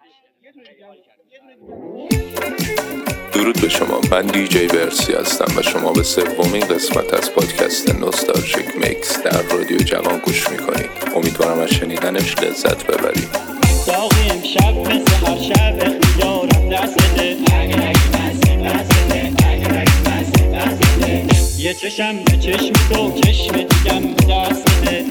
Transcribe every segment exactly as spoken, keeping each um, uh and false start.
درود به شما، من دی جی برسی هستم و شما به سومین قسمت از پادکست نوستالژیک میکس در رادیو جوان گوش میکنید. امیدوارم از شنیدنش لذت ببرید. ساقی امشب مثل هر شب اختیارم دست بده، یه چشم به چشم تو چشم دیگم دست بده،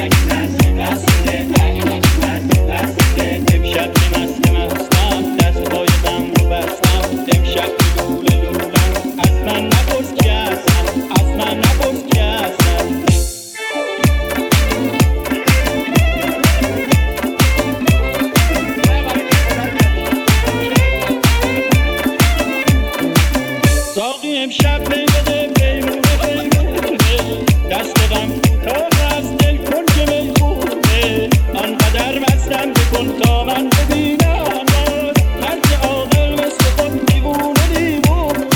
امشب که مست مستم دست پایتم رو بستم، امشب که لوله لولم از من نپرس کی هستم، از من نپرس کی هستم. ساقی امشب می بده پیمونه پیمونه، دست غم کوتاه از دل کن که میخونه، آنقدر مستم بکن تا من ببینم هر که عاقل مثل خود دیوونه دیوونه.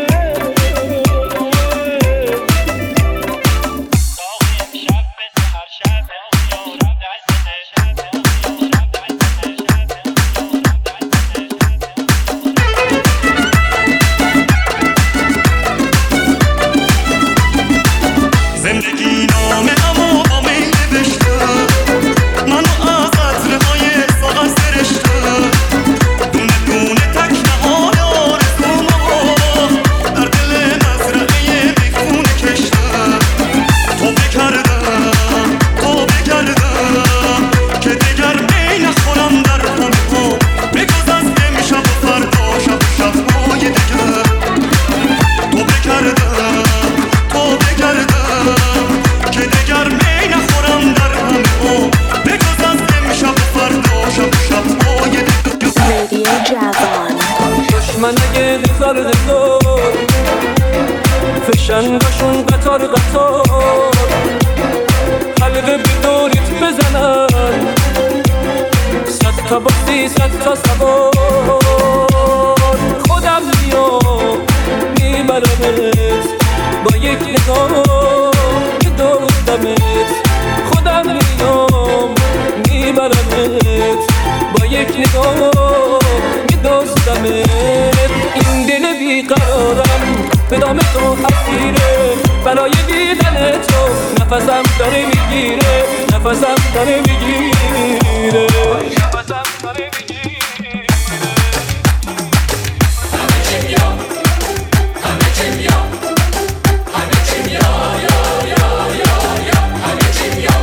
ساقی امشب مثل هر شب اختیارم دست بده، زندگی نامه اما با می نوشته، منو از عطرهای ساغر سرشته، دونه دونه تک نهال آرزومو در دل مزرعه بیخونه کشته. تو بکردم تو بکردم که دگر می نخورم در همه ها، بگذ از امشب و فردا شب و شبهای دیگه. تو بکردم تو بکردم که دگر می نخورم در همه ها، بگذ از امشب و فردا شب و شبهای دیگه. رادیو جوان دشمن اگه هزار هزار فشنگاشون قطار قطار حلقه به دوریت بزنن، صد تا بازی صد تا سوار، خودم میام میبرمت با یک نگاه که دوستمت، خودم میام میبرمت با یک نگاه که دوستمت. این دل بیقرارم به دام تو اسیره، برای دیدن تو نفسم داره میگیره، نفسم داره میگیره، نفسم داره میگیره. همه چیم یا همه چیم یا همه چیم یا یا یا یا یا همه چیم یا.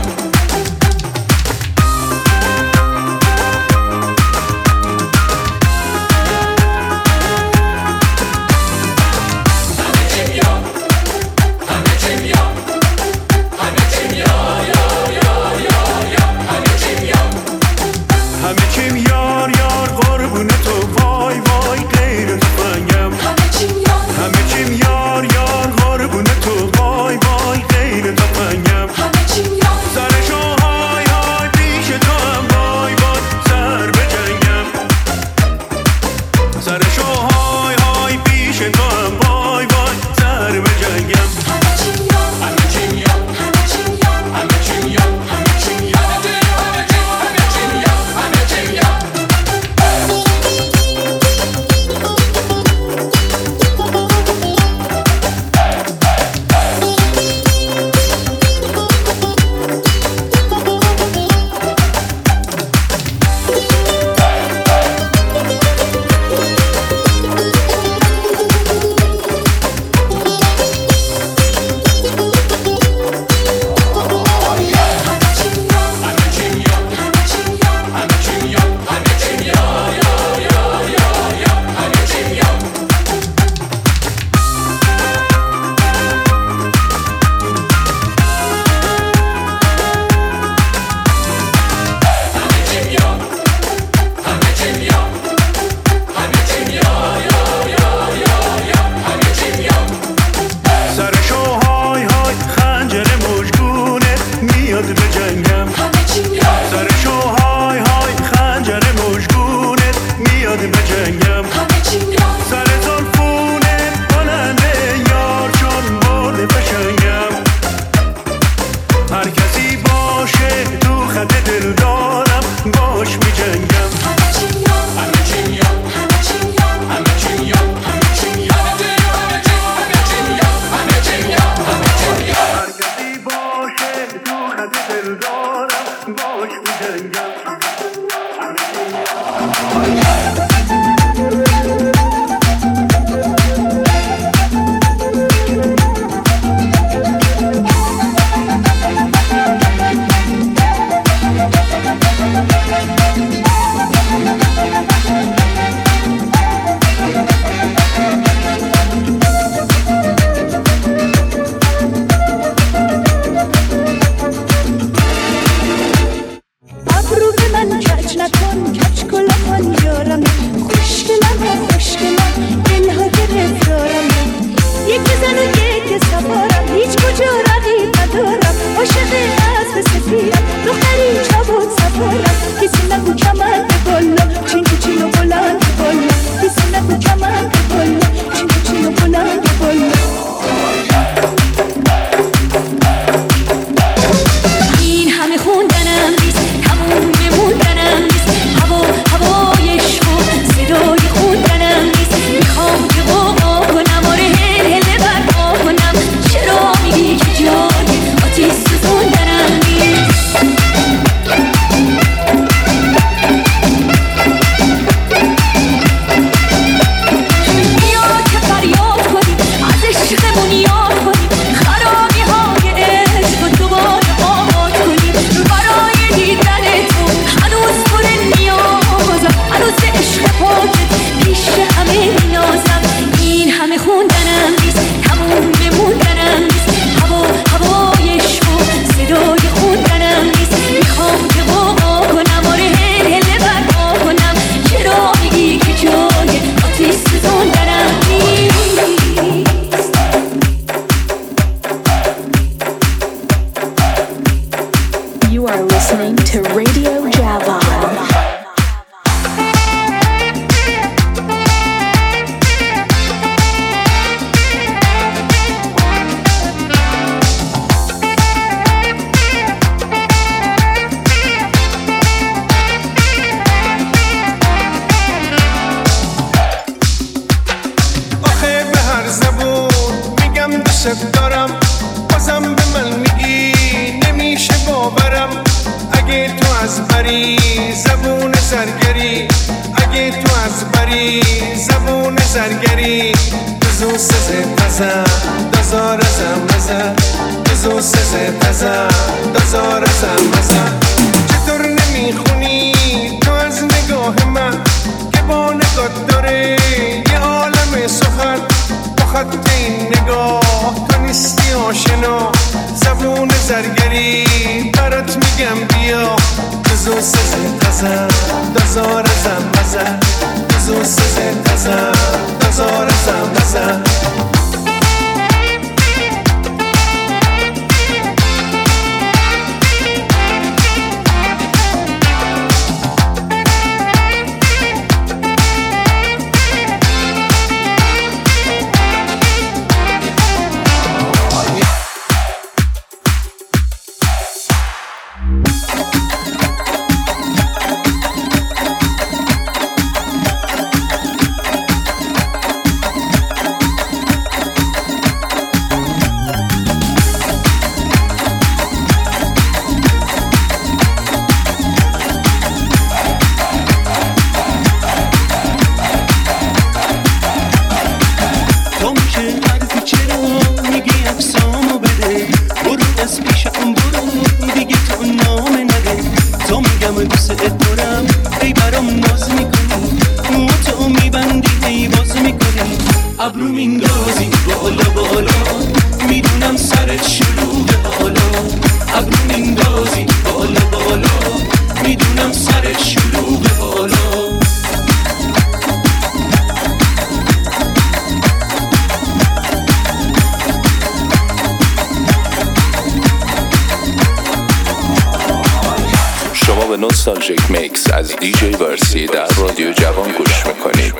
نوستالژیک میکس از دیجی ورسی در رادیو جوان گوش میکنید.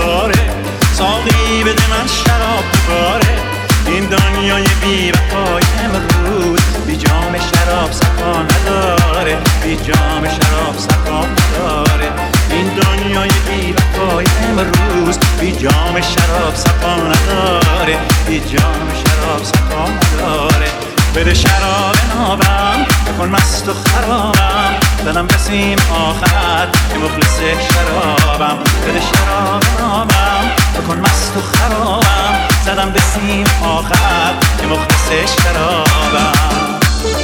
دوباره ساقی بده من شراب دوباره این دنیای بی وفای امروز بی جام شراب صفا نداره بی جام شراب صفا نداره این دنیای بی وفای امروز بی جام شراب صفا نداره بی جام شراب صفا نداره بده شراب نابم بکن مست و خرابم دلم رسیم آخر که مخلص شرابم بده شراب نابم بکن مست و خرابم زدم رسیم آخر که مخلص شرابم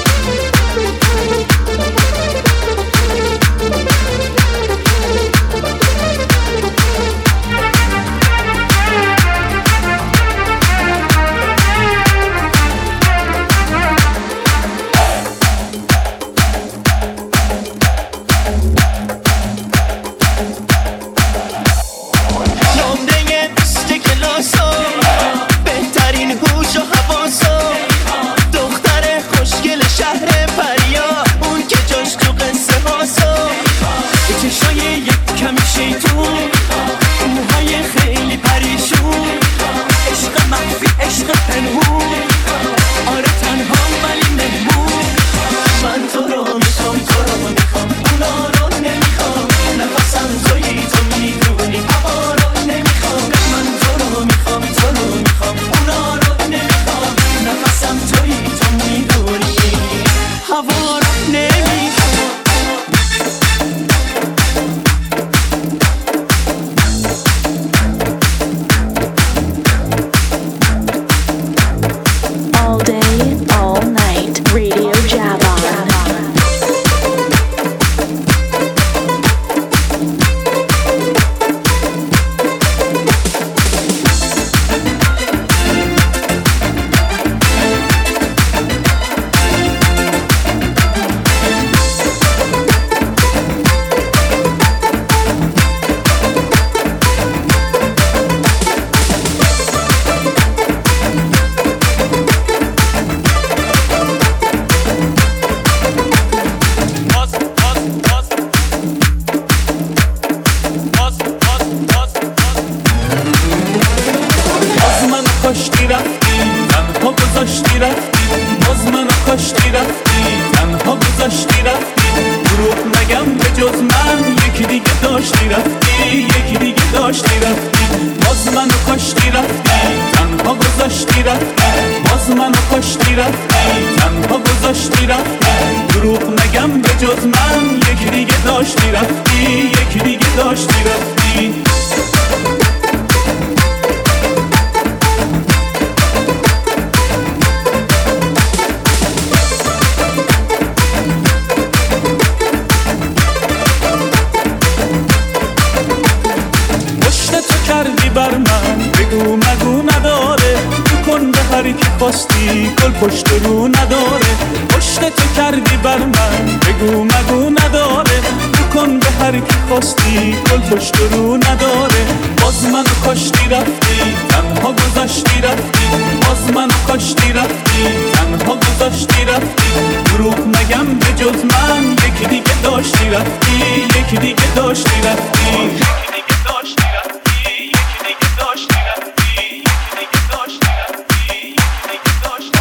پشت رو نداره پشت تو کردی بر من بگو مگو نداره بکن به هر کی خواستی گل پشت رو نداره باز منو کاشتی رفتی تنها گذاشتی رفتی باز منو کاشتی رفتی تنها گذاشتی رفتی دروغ نگم به جز من یکی دیگه داشتی رفتی یکی دیگه داشتی رفتی یکی دیگه داشتی رفتی یکی دیگه داشتی رفتی یکی دیگه داشتی رفتی یکی دیگه داشتی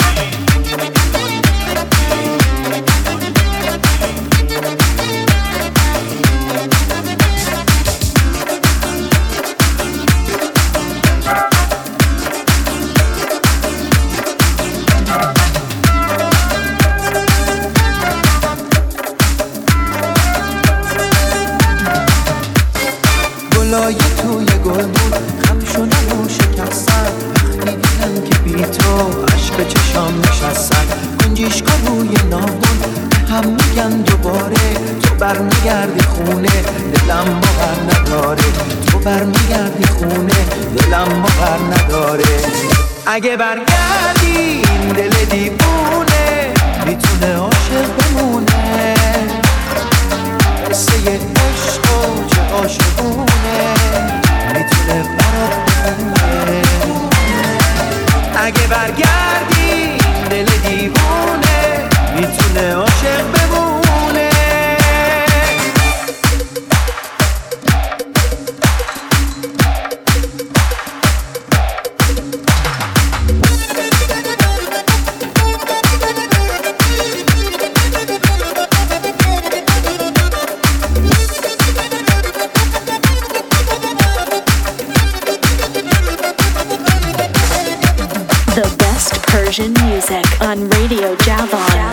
گلای توی گل بود خم شدن و شکستن وقتی دیدم که بی تو عشق چشام نشستن کنجیشکا روی ناخن به هم میگن دوباره تو برمیگردی خونه دلم باور نداره تو برمیگردی خونه دلم باور نداره اگه برگردی این دل دیوونه میتونه عاشق بمونه قصه عشق و چه عاشقونه میتونه برات بمونه اگه برگردی دل دیوونه میتونه عاشق بمونه Persian music on Radio Javon.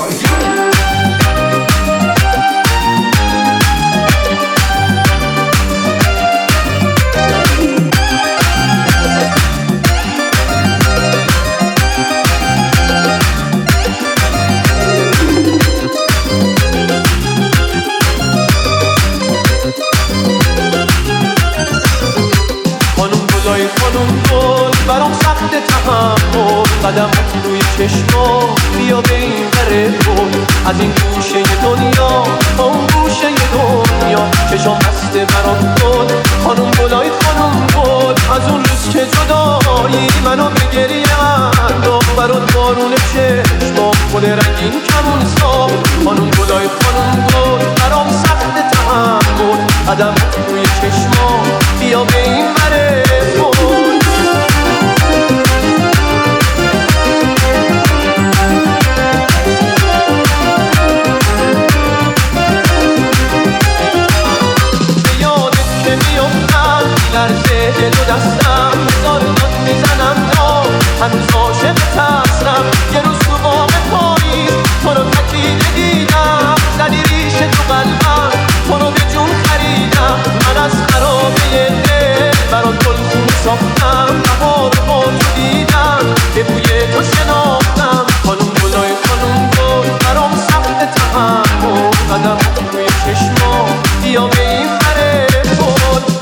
برام سخت تحمل قدم روی چشما بیا به این بره بود از این گوشه دنیا با اون گوشه دنیا چشم بسته برام بود خانم گلای خانم بود از اون روز که جدایی منو به گریه انداخت برات بارون چشما گل رنگین کمون ساخت خانم گلای خانم بود برام سخت تحمل قدم روی چشما بیا به این بره بود لرزه دل و دستم بزار داد میزنم تا هنوز عاشق تصرم یه روز تو باغ پاییز تو رو تکیده دیدم زدی ریشه تو قلبم تو رو به جون خریدم من از خرابه دل برات گلخون ساختم بهار رو با تو دیدم به بوی تو شناختم خانم گلای خانم گل برام سخت تحمل قدم روی چشما بیا به این بره بود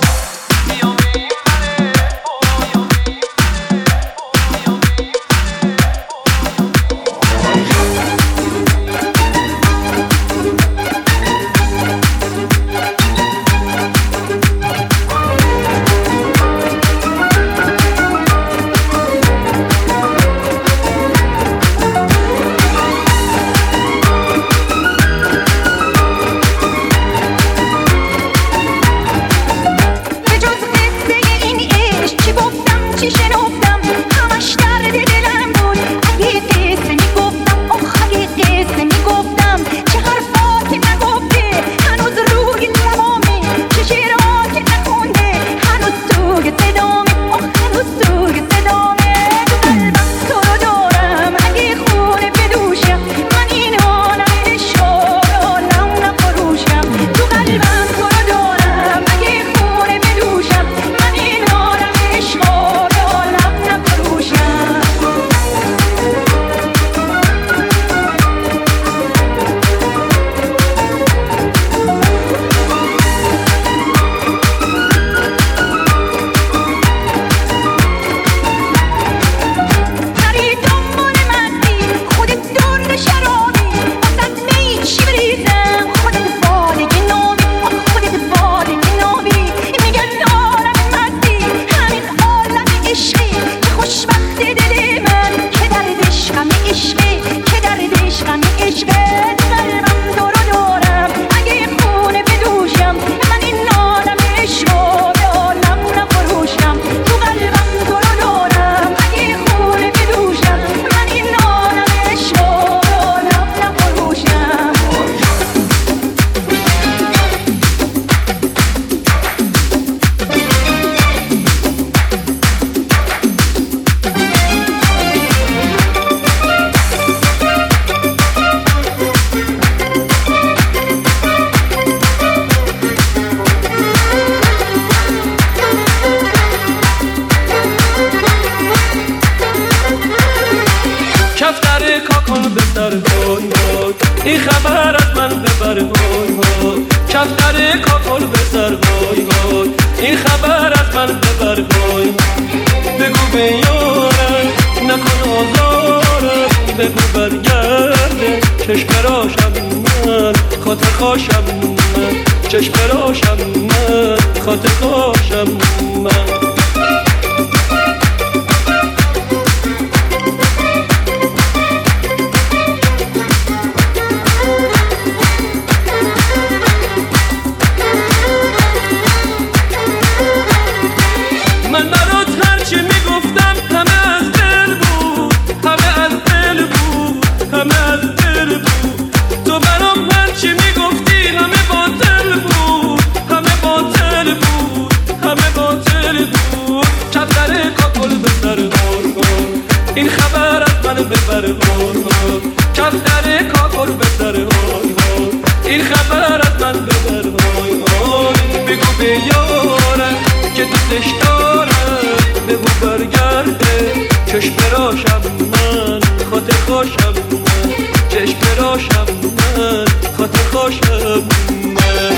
این خبر از من ببر وای وای کفتر کاکل بسر وای وای این خبر از من ببر وای بگو به یارم نکن آزارم بگو برگرده چشم راشم من خاطر خواشم من چشم راشم من خاطر خواشم من همه باطل بود همه باطل بگو برگرده چشم راشم من خاطر خوشم من چشم راشم من خاطر خوشم من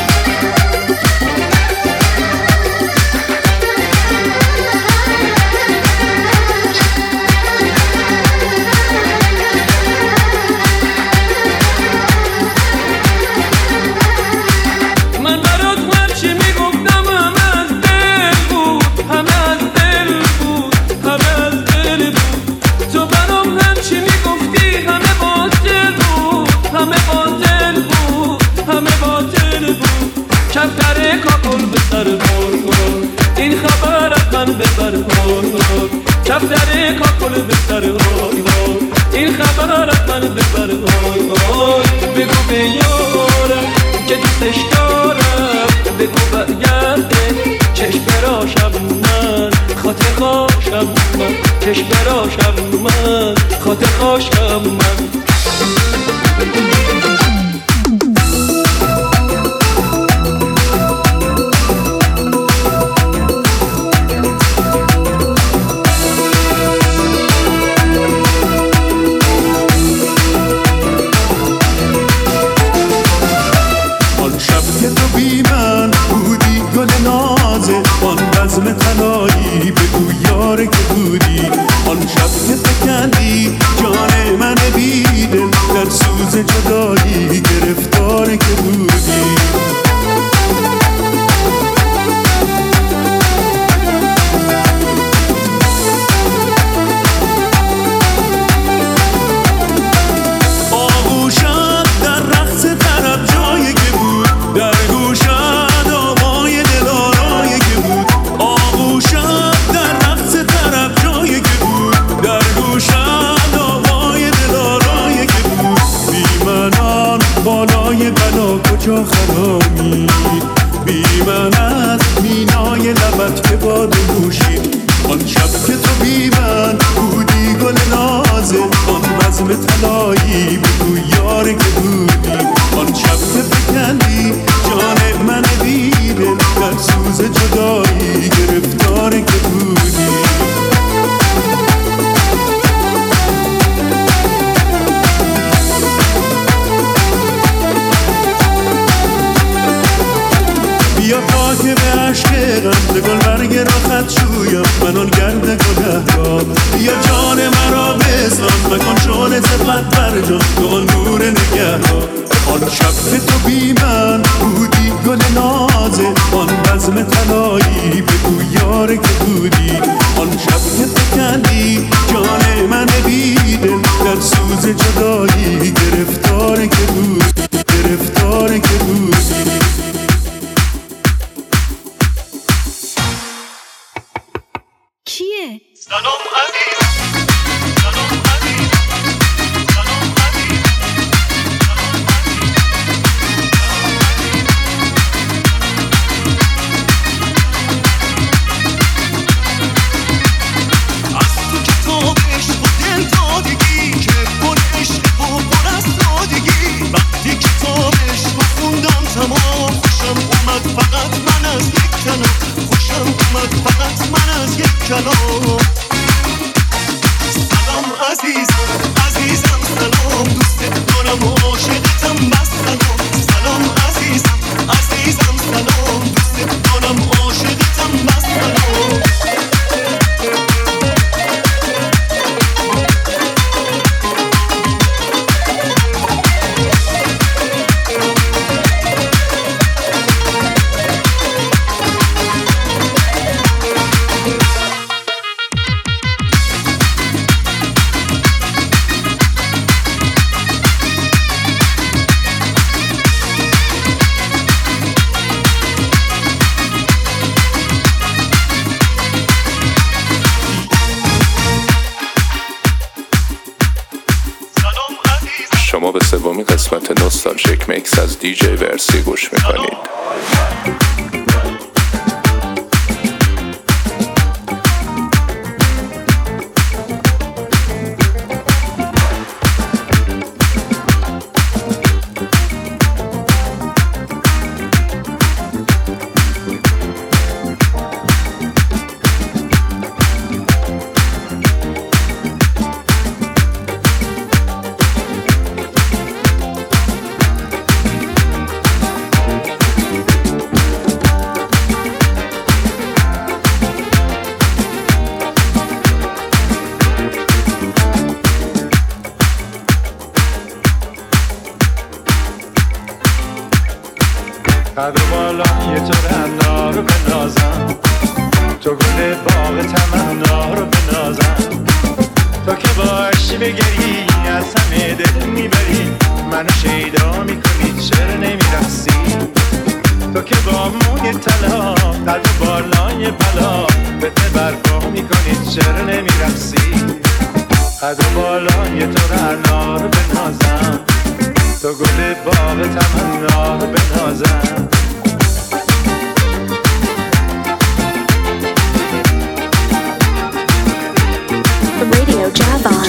این خبر از من ببر کف در کاکل بسر این خبر از من ببر بگو به یارم که دوستش دارم بگو برگرده چشم براشم من خاطر خوشم من چشم براشم من خاطر خوشم من بزم تنایی بگو یاره که بودی آن شب که فکندی جان من بیدل در سوز جدایی گرفتار که بودی آغوشت در رقص طرب جایی که بود در گوشت آوای دلارایی که بود آغوشت در رقص طرب جایی که بود در گوشت آوای دلارایی که بود بی منان بالای بلا کجا خرامی بی من از مینای لبت که باد نوشید آن شب که تو بی من بودی گل نازه آن بزم طلایی بگو یاره که بودی آن شب که فکندی جان من بیدل در سوز جدایی گرفتاره که بودی بیا تا که به عشق غم گل برگ را خط شویم من آن گرد گله را بیا جان مرا بزن مکن شعله سبقت بر جان تو آن نور نگه را آن شب که تو بی من بودی گل نازه آن بزم طلایی بگو یاره که بودی آن شب که فکندی جان من بیدل در سوز جدایی گرفتاره که بودی گرفتاره که بودی کیه؟ سلام عزیز سلام عزیز سلام عزیز از تو کتاب عشق و دل دادگی که پر عشق و پر از سادگی وقتی کتاب عشق و خوندم تمام خوشم اومد فقط من از یک کلام خوشم اومد فقط من از یک کلام سلام عزیزم عزیزم سلام دوست دارم و عاشقتم بس سلام سلام عزیزم عزیزم سلام دوست دارم و عاشقتم بس سلام شما به سومین قسمت نوستالژیک میکس از دیجی ورسی گوش میکنید. قد و بالای تو رعنا رو بنازم، تو گل باغ تمنا رو بنازم. تو که باشی بگری از همه دل میبری، منو شیدا میکنی چرا نمیرقصی. تو که با موی طلا قد و بالای بلا بده برپا میکنی چرا نمیرقصی. قد و بالای تو رعنا رو بنازم، تو گل باغ تمنا رو بنازم. Radio Javon.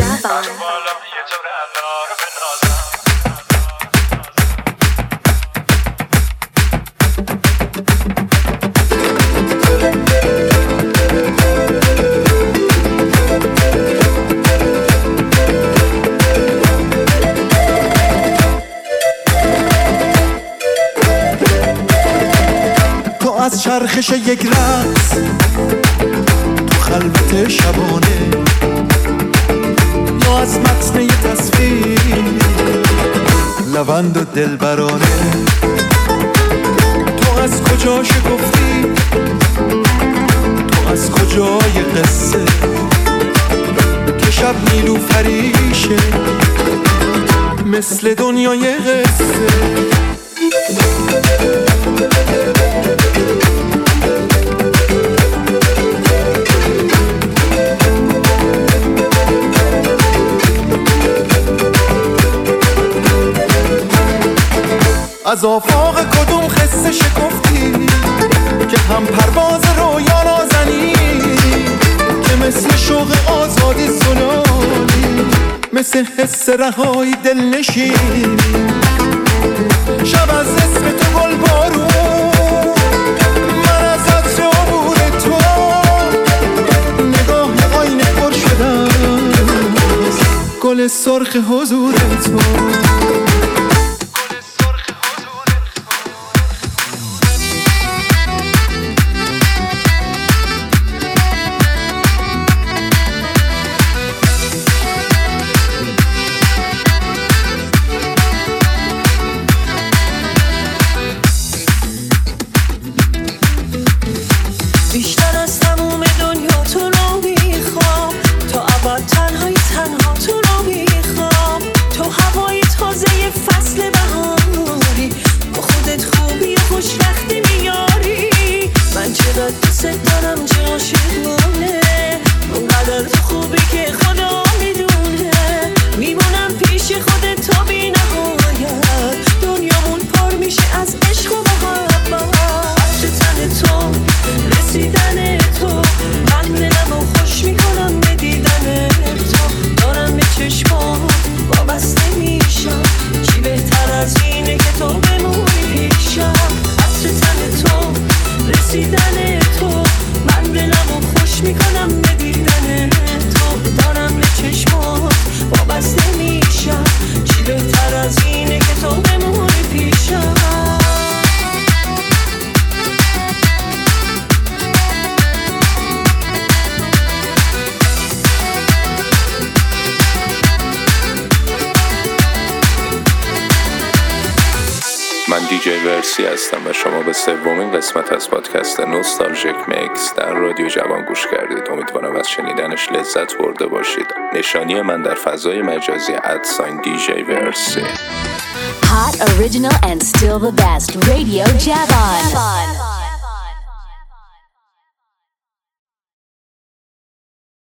تو از چرخش یک رقص تو خلوت شبانه، یا از متن یه تصویر لوند و دلبرانه. تو از کجا شگفتی، تو از کجای قصه که شب نیلوفریشه مثل دنیای قصه. از آفاق کدوم قصه شکفتی که هم پرواز رویا نازنی، که مثل شوق آزادی سلالی، مثل حس رهایی دل نشینی. شب از اسم تو گل بارون، من از عطر عبور تو نگاه آینه پر شدم، گل سرخ حضور تو. من دیجی ورسی هستم و شما به سومین قسمت از پادکست نوستالژیک میکس در رادیو جوان گوش کردید. امیدوارم از شنیدنش لذت برده باشید. نشانی من در فضای مجازی ادساین دیجی ورسی. Hot, original and still the best. Radio Javon.